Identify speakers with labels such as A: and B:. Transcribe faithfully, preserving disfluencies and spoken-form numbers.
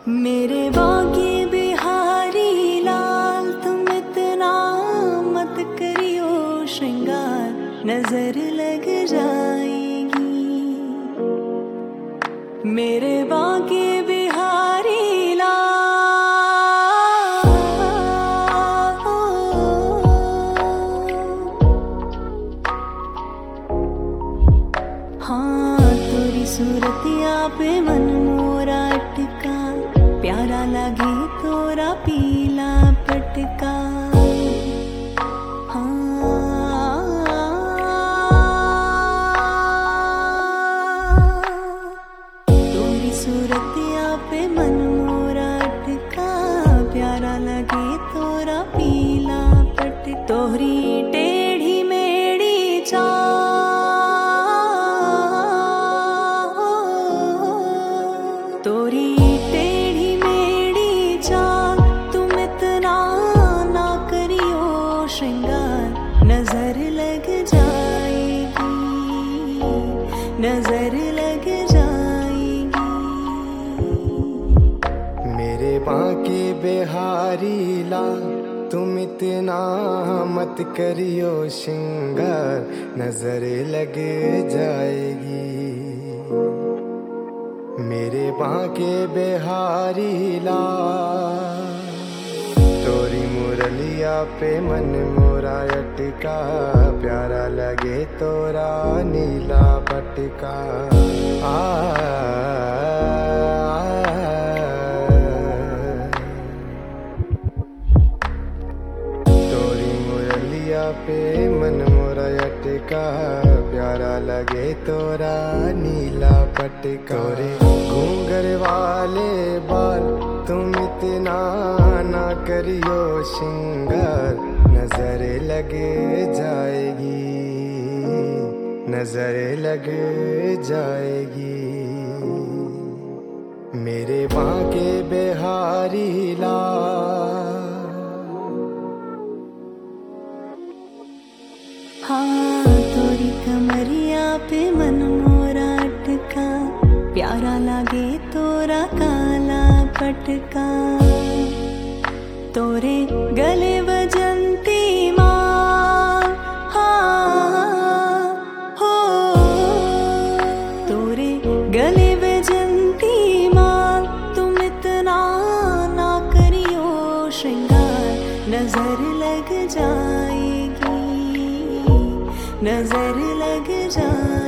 A: मेरे बाकी बिहारी लाल तुम इतना मत करियो श्रृंगार, नजर लग जाएगी। मेरे बाकी बिहारी लाल, हाँ तेरी सूरतिया पे मन मोरा अटका, प्यारा लगे तोरा पीला पटका। तोरी सूरतिया पे मन मोरा अटका, प्यारा लगे तोरा पीला पटका। तोहरी टेढ़ी मेढ़ी चाल, तोरी टेढ़ी मेढ़ी चाल, तुम इतना ना करियो श्रृंगार, नजर लग जाएगी, नजर लग जाएगी।
B: मेरे बांके बिहारी लाल तुम इतना मत करियो श्रृंगार, नजर लग जाएगी। मेरे बांके बिहारी लाल तोरी मुरलिया पे मन मोरा अटका, प्यारा लगे तोरा नीला पटका। आ, तोरी मुरलिया पे मन मोरा अटका, प्यारा लगे तोरा नीला पटका। तोरे घूंघर वाले बाल तुम इतना ना करियो श्रृंगार, नजर लग जाएगी, नजर लग जाएगी। मेरे बांके बिहारी लाल,
A: हाँ तोरी कमरिया पे मन मोरा अटका, प्यारा लागे तोरा काला पटका। तोरे गले बजंती माँ, हाँ हो, तोरे गले बजंती माँ, तुम इतना ना करियो श्रृंगार, नजर लग जाएगी, नजर लग जाएगी।